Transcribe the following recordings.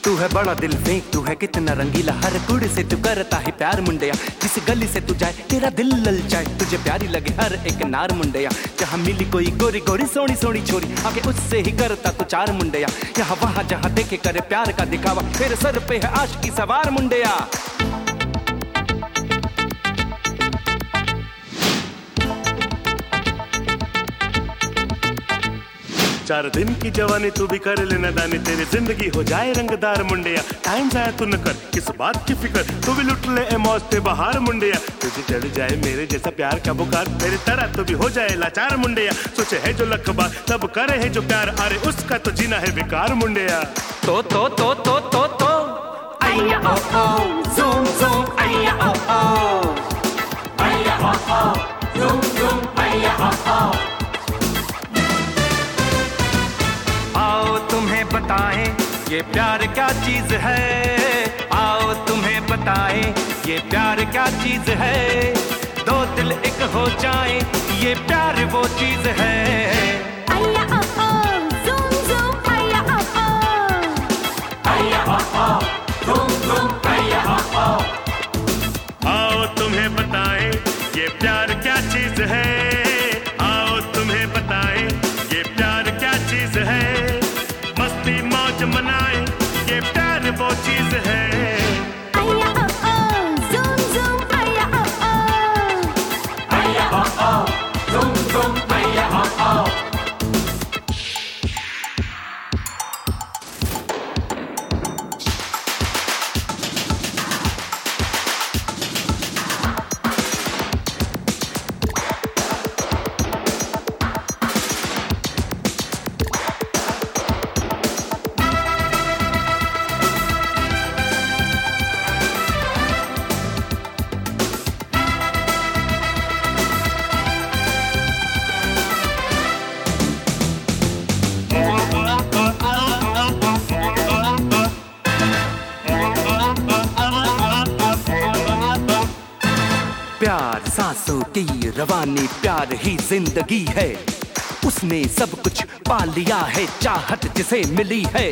तू है बड़ा दिल फेंक, तू है कितना रंगीला, हर कुड़ी से तू करता है प्यार मुंडिया। जिस गली से तू जाए तेरा दिल ललचाए, तुझे प्यारी लगे हर एक नार मुंडिया। जहाँ मिली कोई गोरी गोरी सोनी सोनी छोरी, आगे उससे ही करता तू चार मुंडिया। यहाँ वहाँ जहाँ देखे करे प्यार का दिखावा, तेरे सर पे है आशिकी सवार मुंडिया। चार दिन की जवानी तू भी कर लेना दानी, तेरी जिंदगी हो जाए रंगदार मुंडिया। टाइम जाया तू न कर किस बात की फिक्र, तू भी लुट ले मौज पे बहार मुंडिया। तुझे चढ़ जाए मेरे जैसा प्यार का बुखार, मेरी तरह तू भी हो जाए लाचार मुंडिया। सोचे है जो लकबा तब करे है जो प्यार, अरे उसका तो जीना है बेकार मुंडिया। तो अय्या ओ ओ ज़ूम ज़ूम अय्या ओ ओ, अय्या ओ ओ ज़ूम ज़ूम अय्या ओ ओ। तुम्हें बताएं ये प्यार क्या चीज है, आओ तुम्हें बताएं ये प्यार क्या चीज है। दो दिल एक हो जाएं ये प्यार वो चीज है। अय्या ओ ओ ज़ूम ज़ूम अय्या ओ ओ, अय्या ओ ओ ज़ूम ज़ूम अय्या ओ ओ। आओ तुम्हें बताएं ये प्यार क्या चीज है, आओ तुम्हें बताएं ये प्यार क्या चीज है। मस्ती मौज मनाए ये प्यार वो चीज है। अय्या ओ ओ ज़ूम ज़ूम अय्या ओ ओ, अय्या ओ ओ ज़ूम ज़ूम अय्या ओ ओ। प्यार सांसों की रवानी, प्यार ही जिंदगी है। उसने सब कुछ पा लिया है, चाहत जिसे मिली है।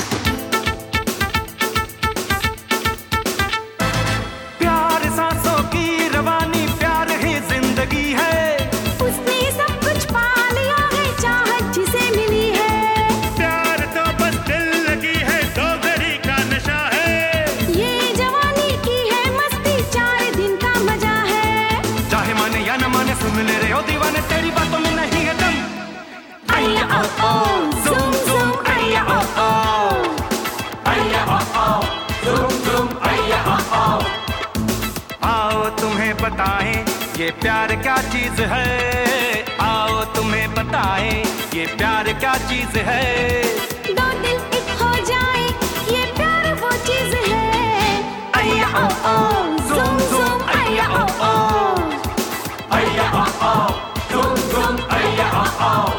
प्यार सांसों की रवानी, प्यार ही जिंदगी है। उसने सब कुछ पा लिया है, चाहत जिसे मिली है। प्यार तो बस दिल लगी है, दो घड़ी का नशा है। ये जवानी की है मस्ती, 4 दिन का मजा है। चाहे माने या न माने सुन ले रे ओ दीवाने, तेरी बातों में नहीं है दम। अय्या ओ ओ ज़ूम ज़ूम अय्या ओ ओ, अय्या ओ ओ ज़ूम ज़ूम अय्या ओ ओ। आओ तुम्हें बताएं ये प्यार क्या चीज है, आओ तुम्हें बताएं ये प्यार क्या चीज है। दो दिल एक हो जाए ये प्यार वो चीज है। अय्या ओ ओ ज़ूम ज़ूम अय्या ओ ओ, अय्या ओ ओ ज़ूम ज़ूम अय्या ओ ओ।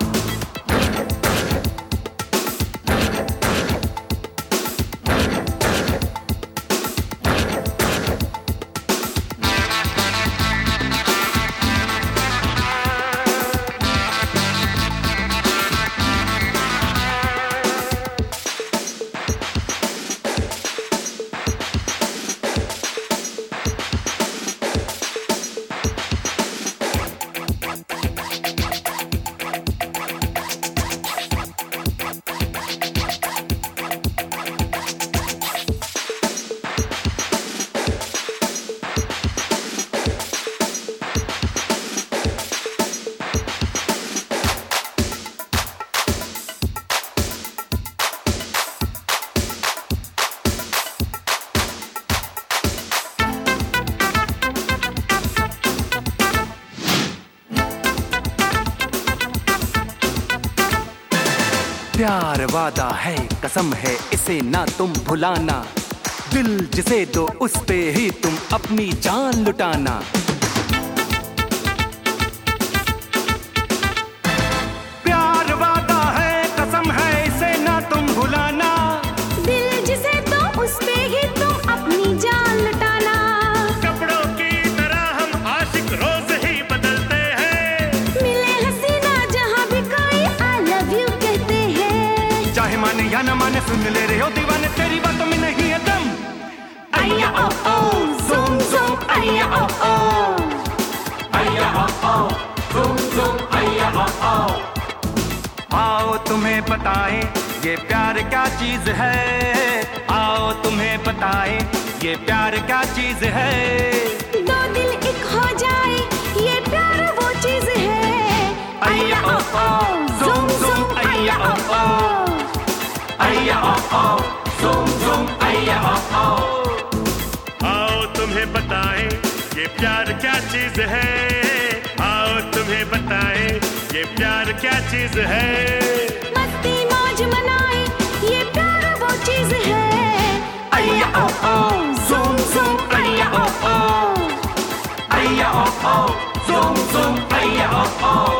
प्यार वादा है कसम है इसे ना तुम भुलाना, दिल जिसे दो उस पे ही तुम अपनी जान लुटाना। प्यार वादा है कसम है इसे ना तुम भुलाना, दिल जिसे दो उस पे ही तुम अपनी जान लुटाना। कपड़ों की तरह हम आशिक रोज ही बदलते हैं, मिले हसीना जहाँ भी कोई I love you कहते हैं। चाहे माने या न माने सुन ले रहे हो दीवाने तेरे तुम्हें बताएं ये प्यार क्या चीज है, आओ तुम्हें बताएं ये प्यार क्या चीज है। दो दिल एक हो जाए ये प्यार वो चीज है। अय्या ओ ओ ज़ूम ज़ूम अय्या ओ ओ, अय्या ओ ओ ज़ूम ज़ूम अय्या ओ ओ। आओ तुम्हें बताएं ये प्यार क्या चीज है, आओ तुम्हें बताएं ये प्यार क्या चीज है। मस्ती मौज मनाए ये प्यार वो चीज है। अय्या ओ ओ ज़ूम ज़ूम अय्या ओ ओ, अय्या ओ ओ ज़ूम ज़ूम अय्या ओ ओ।